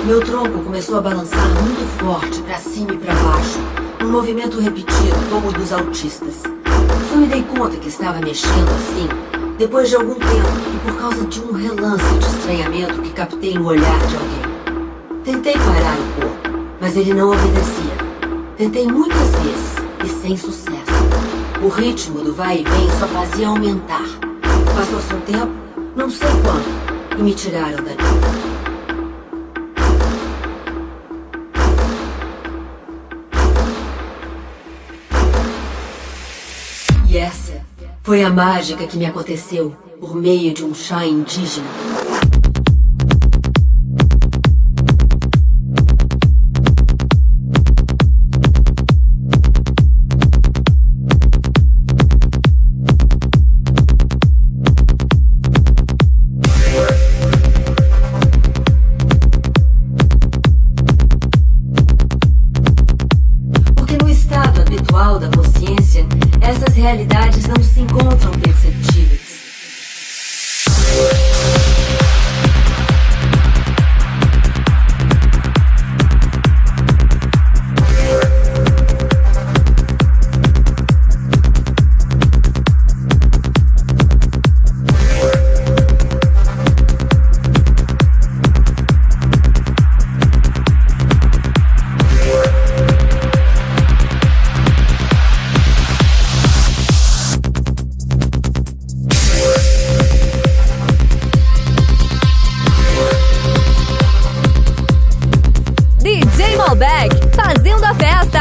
Meu tronco começou a balançar muito forte, pra cima e pra baixo, um movimento repetido, como o dos autistas. Só me dei conta que estava mexendo assim, depois de algum tempo, e por causa de um relance de estranhamento que captei no olhar de alguém. Tentei parar o corpo, mas ele não obedecia. Tentei muitas vezes, e sem sucesso. O ritmo do vai e vem só fazia aumentar. Passou-se um tempo, não sei quando, e me tiraram dali. E essa foi a mágica que me aconteceu por meio de um chá indígena. Porque no estado habitual da consciência, essas realidades não se encontram perceptíveis. DJ Malbec fazendo a festa.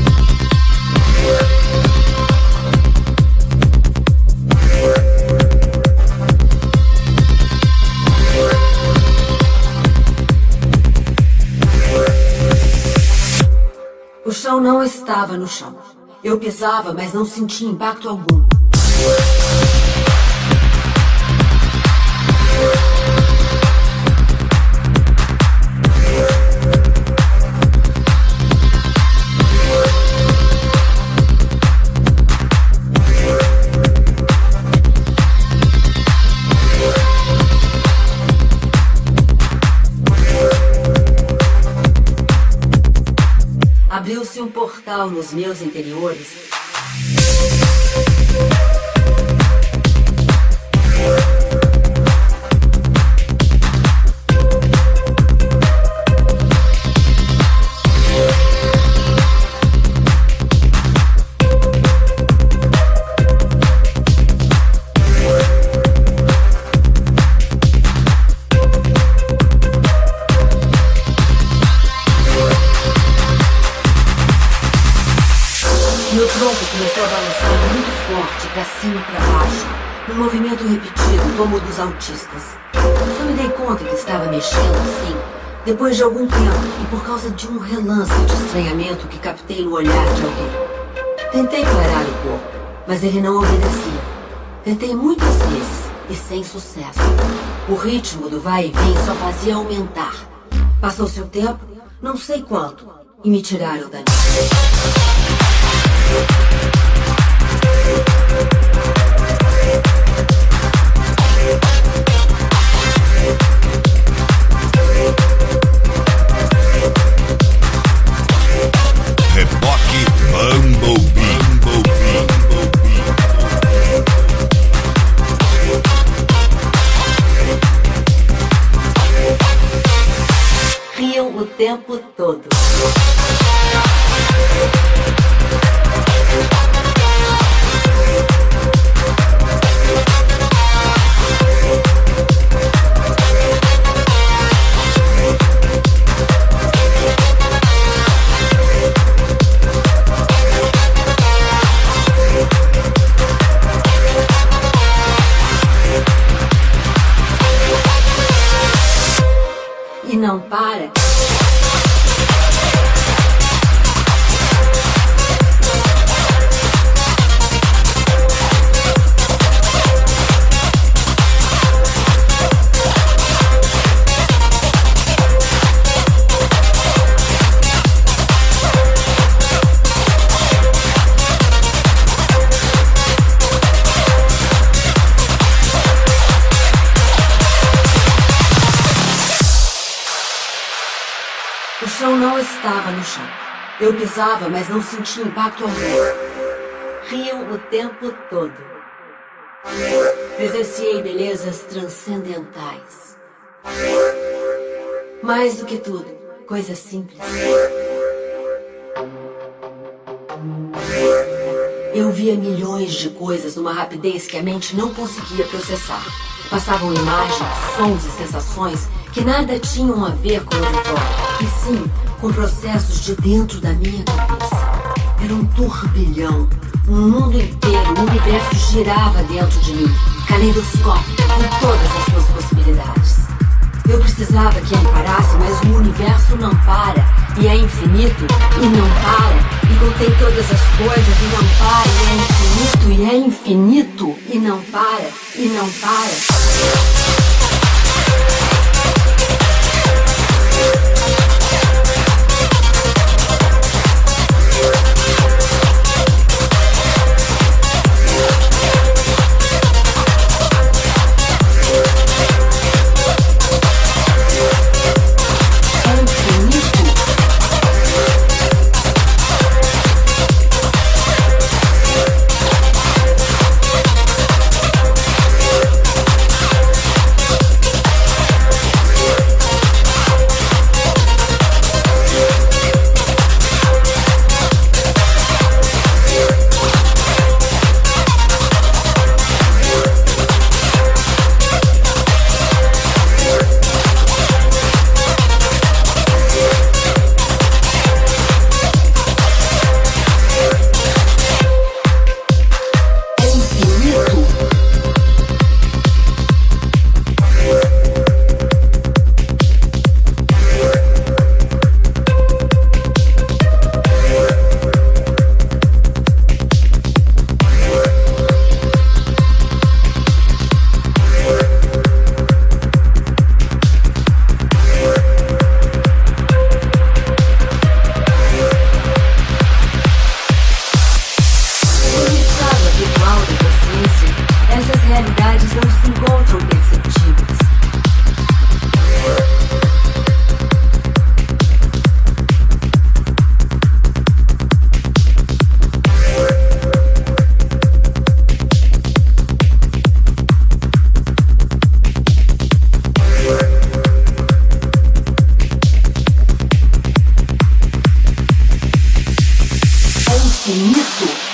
O chão não estava no chão. Eu pisava, mas não sentia impacto algum. Abriu-se um portal nos meus interiores. Meu tronco começou a balançar muito forte, pra cima e pra baixo, um movimento repetido, como o dos autistas. Só me dei conta que estava mexendo assim, depois de algum tempo, e por causa de um relance de estranhamento que captei no olhar de alguém. Tentei parar o corpo, mas ele não obedecia. Tentei muitas vezes, e sem sucesso. O ritmo do vai e vem só fazia aumentar. Passou-se um tempo, não sei quanto, e me tiraram dali. Reboque Bumblebee. Riam o tempo todo. E não para. chão não estava no chão. Eu pisava, mas não sentia impacto algum. Riam o tempo todo. Presenciei belezas transcendentais. Mais do que tudo, coisas simples. Eu via milhões de coisas numa rapidez que a mente não conseguia processar. Passavam imagens, sons e sensações que nada tinham a ver com o de fora, e sim com processos de dentro da minha cabeça. Era um turbilhão. Um mundo inteiro, um universo girava dentro de mim, caleidoscópio, com todas as suas possibilidades. Eu precisava que ele parasse, mas o universo não para, e é infinito, e não para, e contém todas as coisas, e não para, e é infinito, e é infinito, e não para, e não para. Infinito.